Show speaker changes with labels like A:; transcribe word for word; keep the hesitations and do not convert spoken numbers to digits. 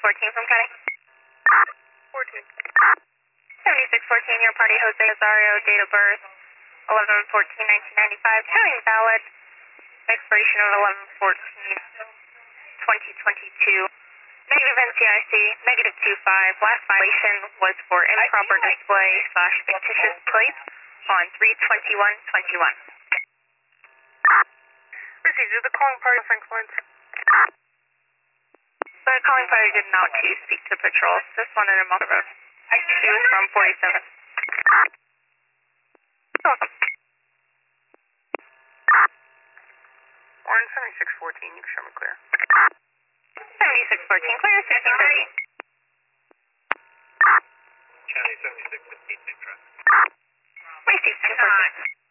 A: fourteen from County.
B: fourteen.
A: seventy-six fourteen, your party, Jose Rosario, date of birth, eleven fourteen nineteen ninety-five, county valid, expiration of eleven fourteen twenty twenty-two. Negative N C I C, negative two five. Last violation was for improper display slash fictitious plates on three twenty-one twenty-one.
B: Received. Is the calling party on Frank Lawrence?
A: The calling party did not choose speak to patrol. This one in a Mulder Road. She was from forty-seven. Welcome.
B: Orange seventy-six fourteen, you can show me clear.
A: seventy-six fourteen, clear, sixteen thirty.
C: County seventy-six fifteen, big truck.
A: Received, ten fourteen.